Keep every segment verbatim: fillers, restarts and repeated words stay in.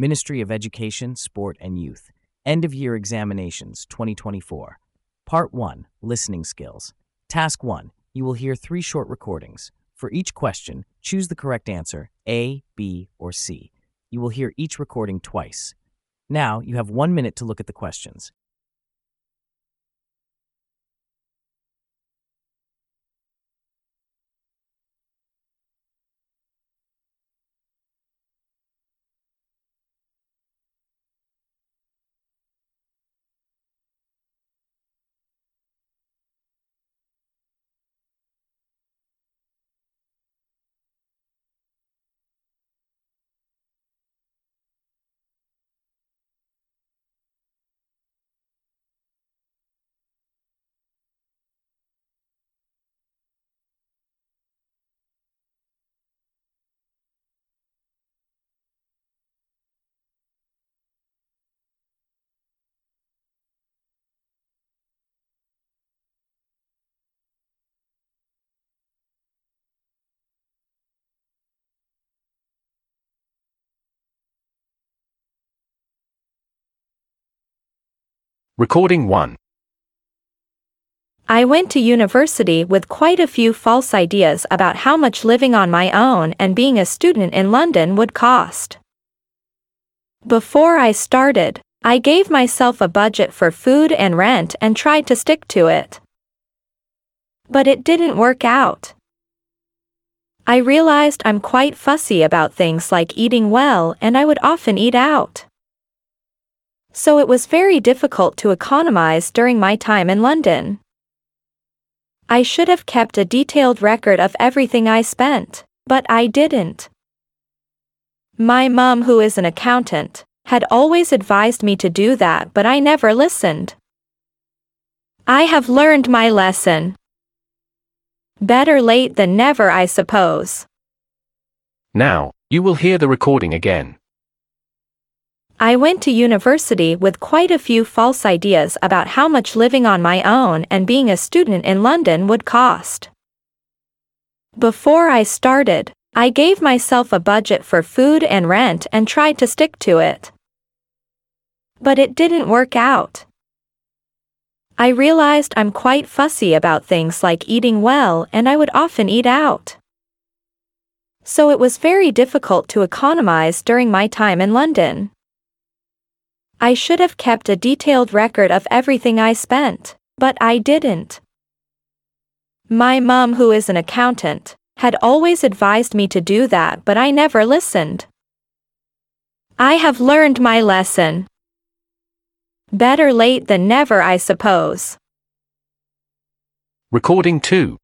Ministry of Education, Sport, and Youth. End of Year Examinations twenty twenty-four. Part one, Listening Skills. Task one, you will hear three short recordings. For each question, choose the correct answer, A, B, or C. You will hear each recording twice. Now, you have one minute to look at the questions. Recording one. I went to university with quite a few false ideas about how much living on my own and being a student in London would cost. Before I started, I gave myself a budget for food and rent and tried to stick to it. But it didn't work out. I realized I'm quite fussy about things like eating well, and I would often eat out. So it was very difficult to economize during my time in London. I should have kept a detailed record of everything I spent, but I didn't. My mum, who is an accountant, had always advised me to do that, but I never listened. I have learned my lesson. Better late than never, I suppose. Now, you will hear the recording again. I went to university with quite a few false ideas about how much living on my own and being a student in London would cost. Before I started, I gave myself a budget for food and rent and tried to stick to it. But it didn't work out. I realized I'm quite fussy about things like eating well, and I would often eat out. So it was very difficult to economize during my time in London. I should have kept a detailed record of everything I spent, but I didn't. My mum, who is an accountant, had always advised me to do that, but I never listened. I have learned my lesson. Better late than never, I suppose. Recording two.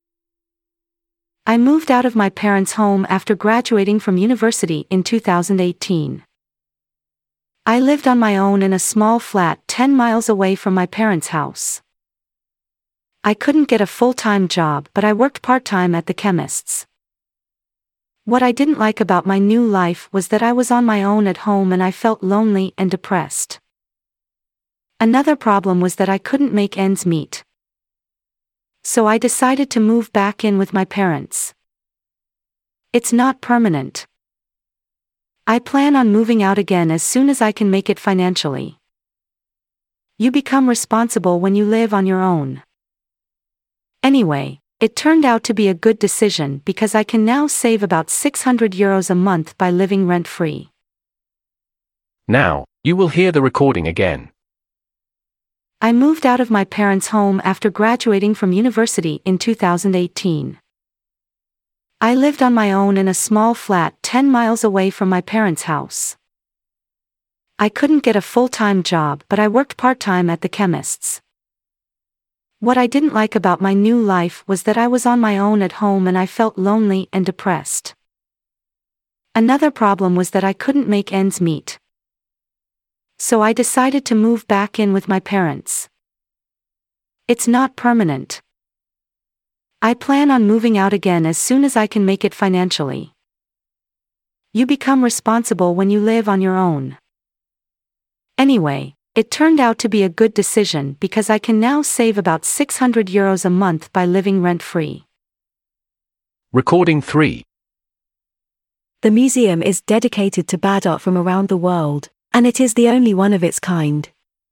I moved out of my parents' home after graduating from university in two thousand eighteen. I lived on my own in a small flat ten miles away from my parents' house. I couldn't get a full-time job, but I worked part-time at the chemist's. What I didn't like about my new life was that I was on my own at home and I felt lonely and depressed. Another problem was that I couldn't make ends meet. So I decided to move back in with my parents. It's not permanent. I plan on moving out again as soon as I can make it financially. You become responsible when you live on your own. Anyway, it turned out to be a good decision because I can now save about six hundred euros a month by living rent-free. Now, you will hear the recording again. I moved out of my parents' home after graduating from university in two thousand eighteen. I lived on my own in a small flat ten miles away from my parents' house. I couldn't get a full-time job, but I worked part-time at the chemist's. What I didn't like about my new life was that I was on my own at home and I felt lonely and depressed. Another problem was that I couldn't make ends meet. So I decided to move back in with my parents. It's not permanent. I plan on moving out again as soon as I can make it financially. You become responsible when you live on your own. Anyway, it turned out to be a good decision because I can now save about six hundred euros a month by living rent-free. Recording three. The museum is dedicated to bad art from around the world, and it is the only one of its kind.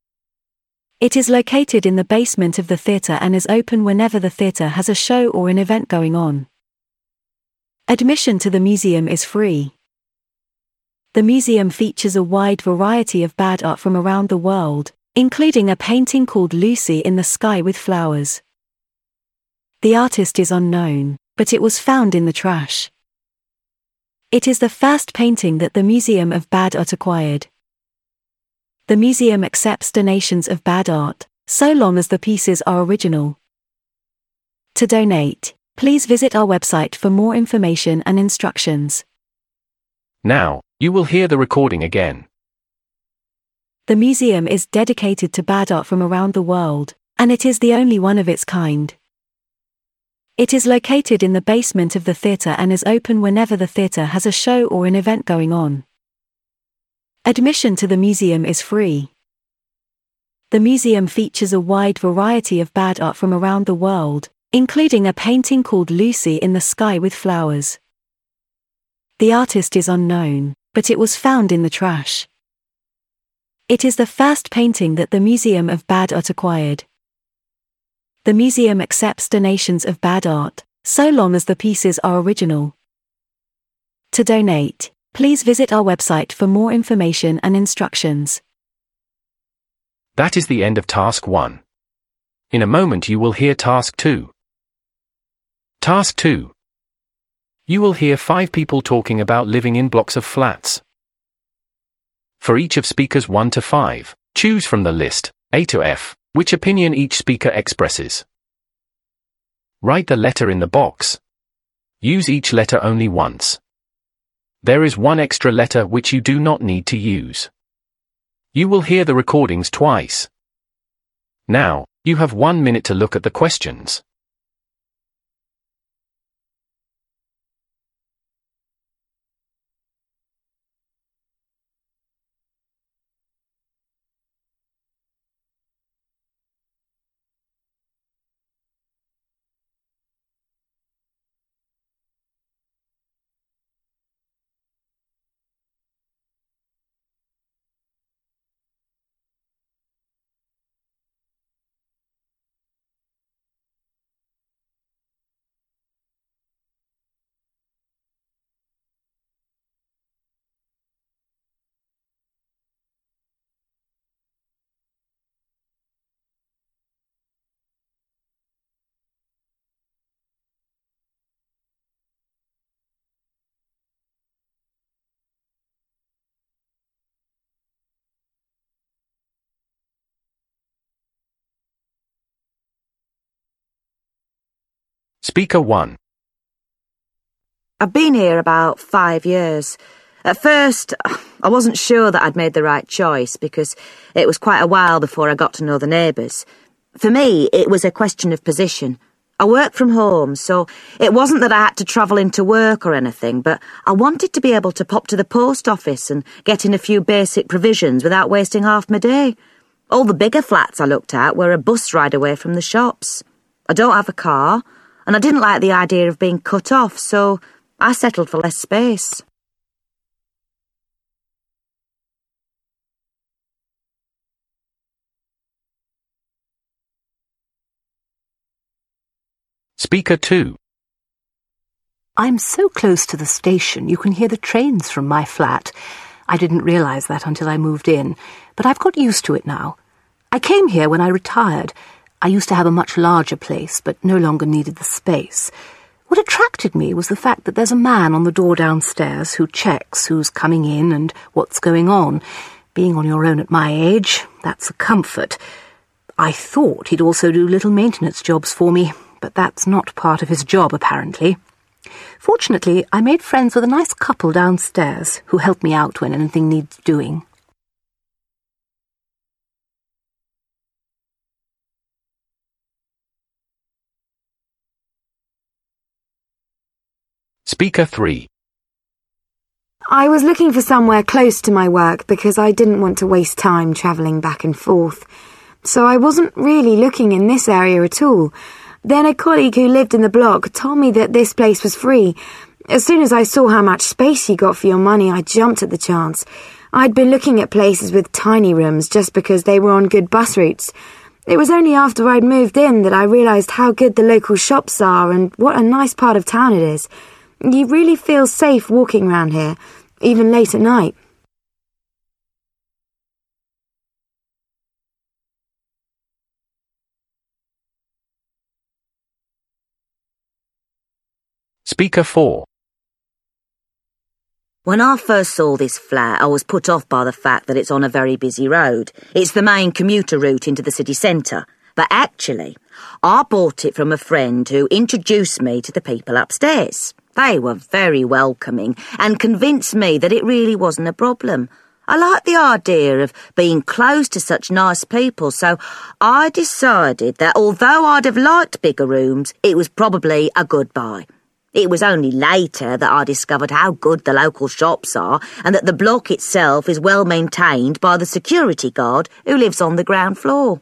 It is located in the basement of the theatre and is open whenever the theatre has a show or an event going on. Admission to the museum is free. The museum features a wide variety of bad art from around the world, including a painting called Lucy in the Sky with Flowers. The artist is unknown, but it was found in the trash. It is the first painting that the Museum of Bad Art acquired. The museum accepts donations of bad art, so long as the pieces are original. To donate, please visit our website for more information and instructions. Now, you will hear the recording again. The museum is dedicated to bad art from around the world, and it is the only one of its kind. It is located in the basement of the theatre and is open whenever the theatre has a show or an event going on. Admission to the museum is free. The museum features a wide variety of bad art from around the world, including a painting called Lucy in the Sky with Flowers. The artist is unknown, but it was found in the trash. It is the first painting that the Museum of Bad Art acquired. The museum accepts donations of bad art, so long as the pieces are original. To donate, please visit our website for more information and instructions. That is the end of Task one. In a moment you will hear Task two. Task two. You will hear five people talking about living in blocks of flats. For each of speakers one to five, choose from the list, A to F, which opinion each speaker expresses. Write the letter in the box. Use each letter only once. There is one extra letter which you do not need to use. You will hear the recordings twice. Now, you have one minute to look at the questions. Speaker one. I've been here about five years. At first, I wasn't sure that I'd made the right choice because it was quite a while before I got to know the neighbours. For me, it was a question of position. I work from home, so it wasn't that I had to travel into work or anything, but I wanted to be able to pop to the post office and get in a few basic provisions without wasting half my day. All the bigger flats I looked at were a bus ride away from the shops. I don't have a car, and I didn't like the idea of being cut off, so I settled for less space. Speaker two. I'm so close to the station you can hear the trains from my flat. I didn't realise that until I moved in, but I've got used to it now. I came here when I retired. I used to have a much larger place, but no longer needed the space. What attracted me was the fact that there's a man on the door downstairs who checks who's coming in and what's going on. Being on your own at my age, that's a comfort. I thought he'd also do little maintenance jobs for me, but that's not part of his job, apparently. Fortunately, I made friends with a nice couple downstairs who help me out when anything needs doing. Speaker three. I was looking for somewhere close to my work because I didn't want to waste time travelling back and forth. So I wasn't really looking in this area at all. Then a colleague who lived in the block told me that this place was free. As soon as I saw how much space you got for your money, I jumped at the chance. I'd been looking at places with tiny rooms just because they were on good bus routes. It was only after I'd moved in that I realised how good the local shops are and what a nice part of town it is. You really feel safe walking around here, even late at night. Speaker four. When I first saw this flat, I was put off by the fact that it's on a very busy road. It's the main commuter route into the city centre. But actually, I bought it from a friend who introduced me to the people upstairs. They were very welcoming and convinced me that it really wasn't a problem. I liked the idea of being close to such nice people, so I decided that although I'd have liked bigger rooms, it was probably a good buy. It was only later that I discovered how good the local shops are and that the block itself is well maintained by the security guard who lives on the ground floor.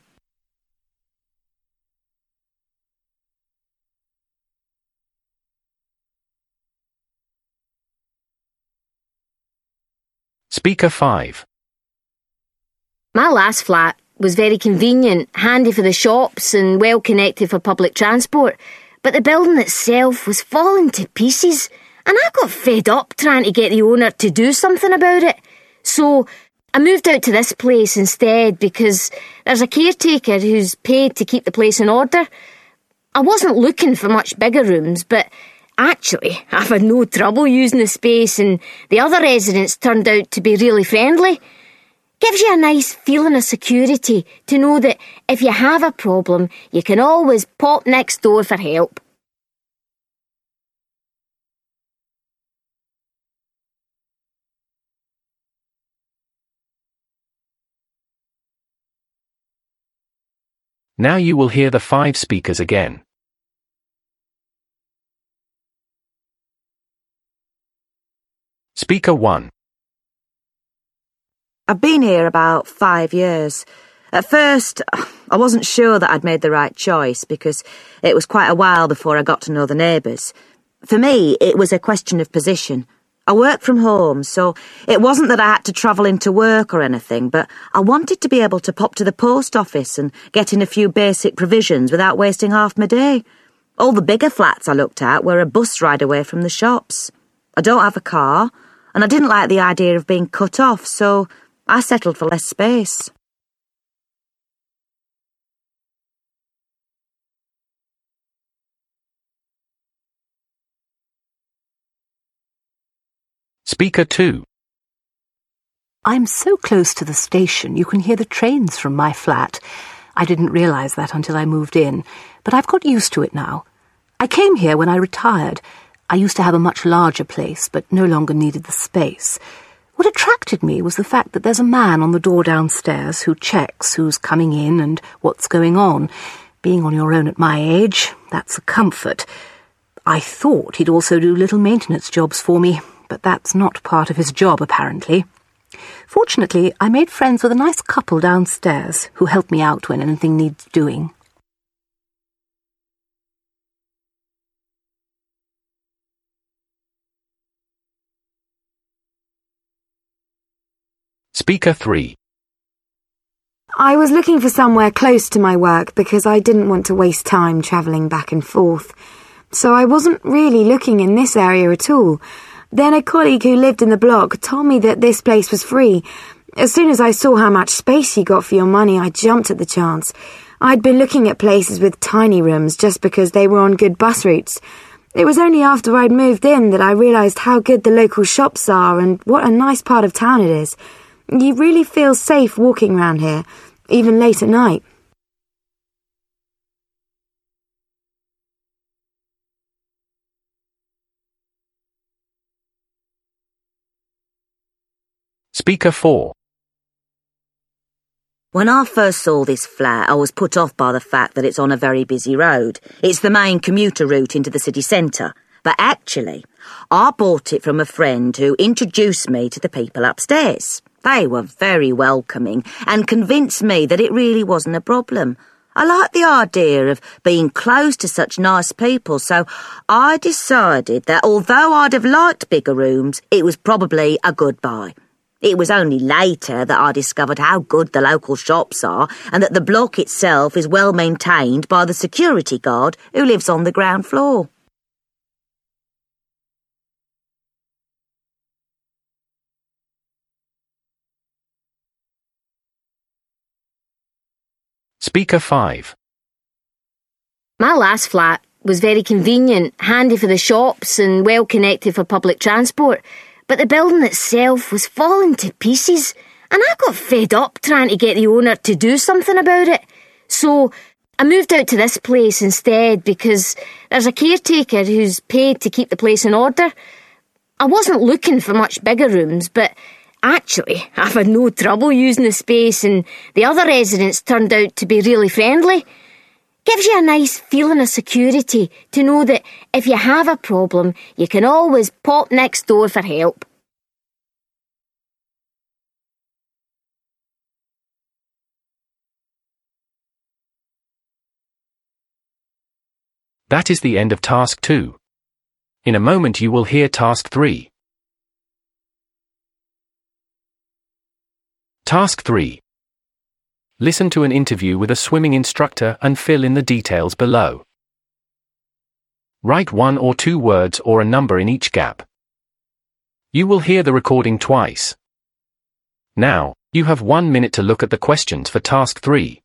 Speaker five. My last flat was very convenient, handy for the shops and well connected for public transport. But the building itself was falling to pieces, and I got fed up trying to get the owner to do something about it. So I moved out to this place instead because there's a caretaker who's paid to keep the place in order. I wasn't looking for much bigger rooms, but actually I've had no trouble using the space, and the other residents turned out to be really friendly. Gives you a nice feeling of security to know that if you have a problem, you can always pop next door for help. Now you will hear the five speakers again. Speaker one. I've been here about five years. At first, I wasn't sure that I'd made the right choice because it was quite a while before I got to know the neighbours. For me, it was a question of position. I work from home, so it wasn't that I had to travel into work or anything, but I wanted to be able to pop to the post office and get in a few basic provisions without wasting half my day. All the bigger flats I looked at were a bus ride away from the shops. I don't have a car, and I didn't like the idea of being cut off, so I settled for less space. Speaker two. I'm so close to the station you can hear the trains from my flat. I didn't realise that until I moved in, but I've got used to it now. I came here when I retired. I used to have a much larger place, but no longer needed the space. What attracted me was the fact that there's a man on the door downstairs who checks who's coming in and what's going on. Being on your own at my age, that's a comfort. I thought he'd also do little maintenance jobs for me, but that's not part of his job, apparently. Fortunately, I made friends with a nice couple downstairs who help me out when anything needs doing. Speaker three. I was looking for somewhere close to my work because I didn't want to waste time travelling back and forth. So I wasn't really looking in this area at all. Then a colleague who lived in the block told me that this place was free. As soon as I saw how much space you got for your money, I jumped at the chance. I'd been looking at places with tiny rooms just because they were on good bus routes. It was only after I'd moved in that I realised how good the local shops are and what a nice part of town it is. You really feel safe walking around here, even late at night. Speaker four. When I first saw this flat, I was put off by the fact that it's on a very busy road. It's the main commuter route into the city centre. But actually, I bought it from a friend who introduced me to the people upstairs. They were very welcoming and convinced me that it really wasn't a problem. I like the idea of being close to such nice people, so I decided that although I'd have liked bigger rooms, it was probably a good buy. It was only later that I discovered how good the local shops are and that the block itself is well maintained by the security guard who lives on the ground floor. Speaker five. My last flat was very convenient, handy for the shops and well connected for public transport, but the building itself was falling to pieces and I got fed up trying to get the owner to do something about it. So I moved out to this place instead because there's a caretaker who's paid to keep the place in order. I wasn't looking for much bigger rooms, but actually, I've had no trouble using the space and the other residents turned out to be really friendly. Gives you a nice feeling of security to know that if you have a problem, you can always pop next door for help. That is the end of task two. In a moment you will hear task three. Task three. Listen to an interview with a swimming instructor and fill in the details below. Write one or two words or a number in each gap. You will hear the recording twice. Now, you have one minute to look at the questions for task three.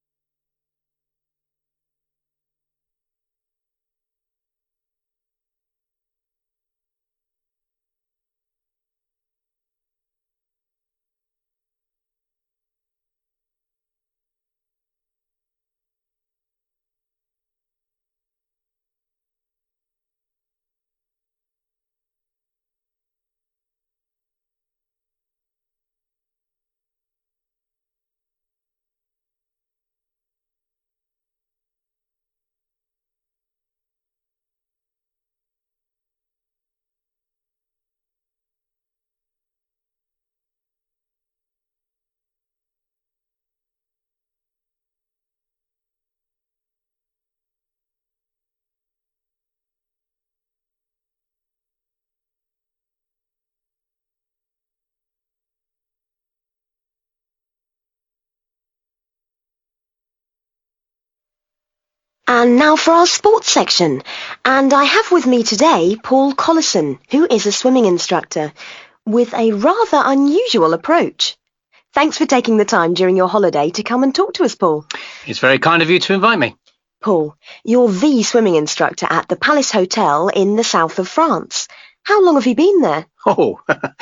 And now for our sports section. And I have with me today Paul Collison, who is a swimming instructor, with a rather unusual approach. Thanks for taking the time during your holiday to come and talk to us, Paul. It's very kind of you to invite me. Paul, you're the swimming instructor at the Palace Hotel in the south of France. How long have you been there? Oh,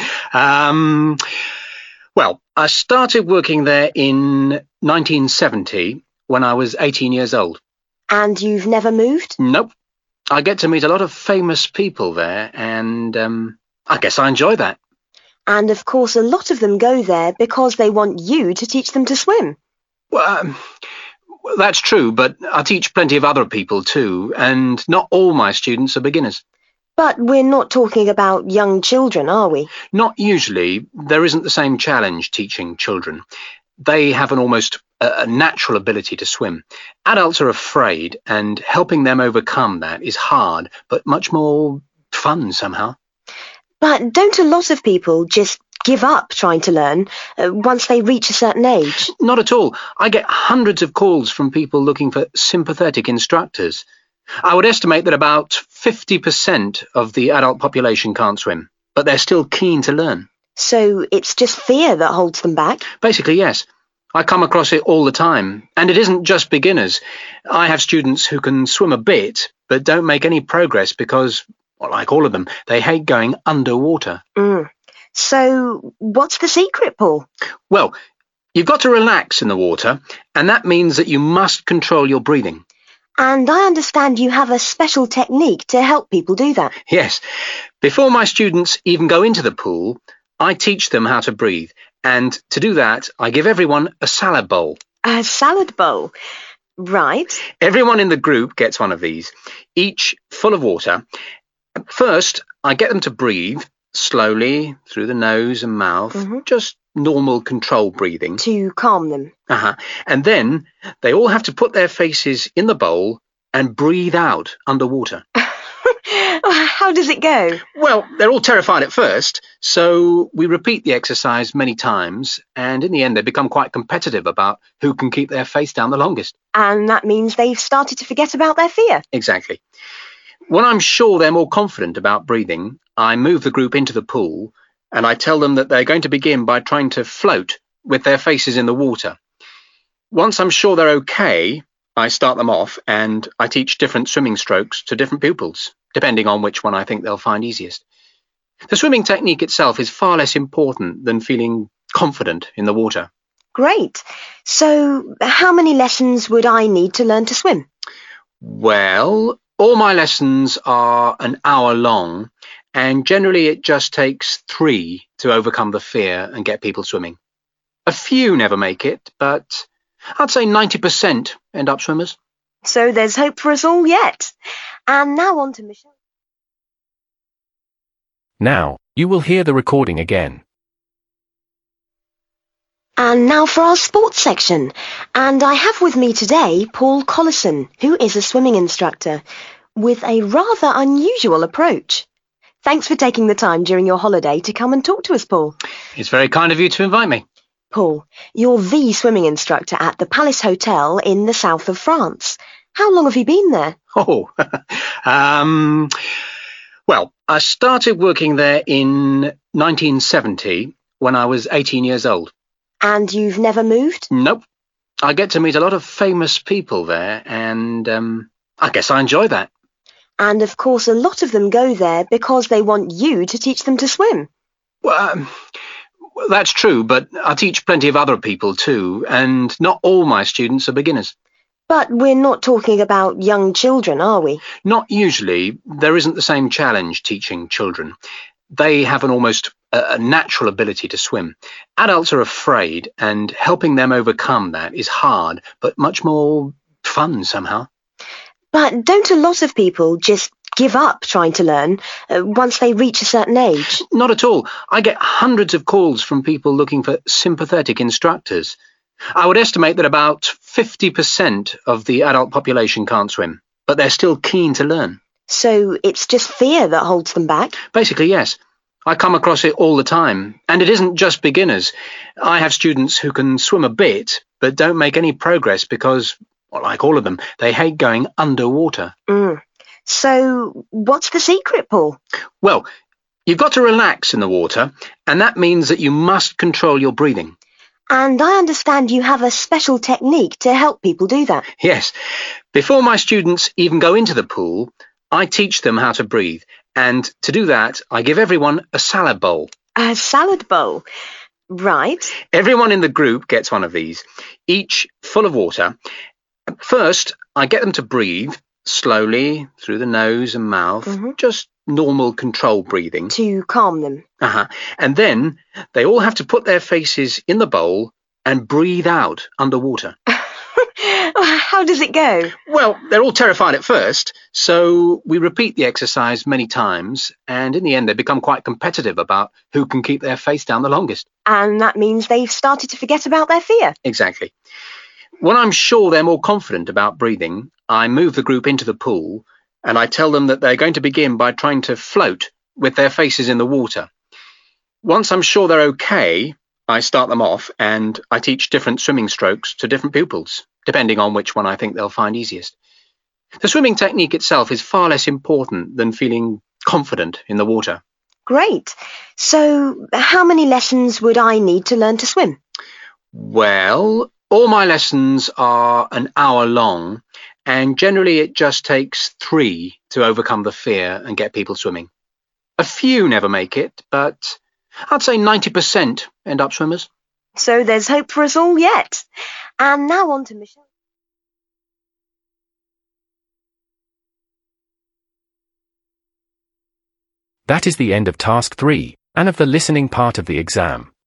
um, well, I started working there in nineteen seventy when I was eighteen years old. And you've never moved? Nope. I get to meet a lot of famous people there, and um, I guess I enjoy that. And of course, a lot of them go there because they want you to teach them to swim. Well, um, that's true, but I teach plenty of other people too, and not all my students are beginners. But we're not talking about young children, are we? Not usually. There isn't the same challenge teaching children. They have an almost a natural ability to swim. Adults are afraid, and helping them overcome that is hard, but much more fun somehow. But don't a lot of people just give up trying to learn uh, once they reach a certain age? Not at all. I get hundreds of calls from people looking for sympathetic instructors. I would estimate that about fifty percent of the adult population can't swim, but they're still keen to learn. So it's just fear that holds them back? Basically, yes. I come across it all the time, and it isn't just beginners. I have students who can swim a bit, but don't make any progress because, well, like all of them, they hate going underwater. Mm. So what's the secret, Paul? Well, you've got to relax in the water, and that means that you must control your breathing. And I understand you have a special technique to help people do that. Yes. Before my students even go into the pool, I teach them how to breathe. And to do that, I give everyone a salad bowl. A salad bowl? Right. Everyone in the group gets one of these, each full of water. First, I get them to breathe slowly through the nose and mouth, mm-hmm. just normal control breathing. To calm them. Uh-huh. And then they all have to put their faces in the bowl and breathe out underwater. How does it go? Well, they're all terrified at first, so we repeat the exercise many times, and in the end they become quite competitive about who can keep their face down the longest. And that means they've started to forget about their fear. Exactly. When I'm sure they're more confident about breathing, I move the group into the pool, and I tell them that they're going to begin by trying to float with their faces in the water. Once I'm sure they're okay, I start them off, and I teach different swimming strokes to different pupils, depending on which one I think they'll find easiest. The swimming technique itself is far less important than feeling confident in the water. Great. So, how many lessons would I need to learn to swim? Well, all my lessons are an hour long, and generally it just takes three to overcome the fear and get people swimming. A few never make it, but I'd say ninety percent end up swimmers. So there's hope for us all yet. And now on to Michelle. Now, you will hear the recording again. And now for our sports section. And I have with me today Paul Collison, who is a swimming instructor, with a rather unusual approach. Thanks for taking the time during your holiday to come and talk to us, Paul. It's very kind of you to invite me. Paul, you're the swimming instructor at the Palace Hotel in the south of France. How long have you been there? Oh, um, well, I started working there in nineteen seventy when I was eighteen years old. And you've never moved? Nope. I get to meet a lot of famous people there, and um, I guess I enjoy that. And of course, a lot of them go there because they want you to teach them to swim. Well, um, that's true, but I teach plenty of other people too, and not all my students are beginners. But we're not talking about young children, are we? Not usually. There isn't the same challenge teaching children. They have an almost a natural ability to swim. Adults are afraid, and helping them overcome that is hard, but much more fun somehow. But don't a lot of people just give up trying to learn uh, once they reach a certain age? Not at all. I get hundreds of calls from people looking for sympathetic instructors. I would estimate that about fifty percent of the adult population can't swim, but they're still keen to learn. So it's just fear that holds them back? Basically, yes. I come across it all the time, and it isn't just beginners. I have students who can swim a bit, but don't make any progress because, well, like all of them, they hate going underwater. Mm. So what's the secret, Paul? Well, you've got to relax in the water, and that means that you must control your breathing. And I understand you have a special technique to help people do that. Yes. Before my students even go into the pool, I teach them how to breathe. And to do that, I give everyone a salad bowl. A salad bowl? Right. Everyone in the group gets one of these, each full of water. First, I get them to breathe slowly through the nose and mouth, mm-hmm. just normal control breathing. To calm them. Uh-huh. And then they all have to put their faces in the bowl and breathe out underwater. How does it go? Well, they're all terrified at first, so we repeat the exercise many times, and in the end they become quite competitive about who can keep their face down the longest. And that means they've started to forget about their fear. Exactly. When I'm sure they're more confident about breathing, I move the group into the pool, and I tell them that they're going to begin by trying to float with their faces in the water. Once I'm sure they're okay, I start them off, and I teach different swimming strokes to different pupils, depending on which one I think they'll find easiest. The swimming technique itself is far less important than feeling confident in the water. Great. So, how many lessons would I need to learn to swim? Well, all my lessons are an hour long, and generally it just takes three to overcome the fear and get people swimming. A few never make it, but I'd say ninety percent end up swimmers. So there's hope for us all yet. And now on to Michelle. That is the end of task three, and of the listening part of the exam.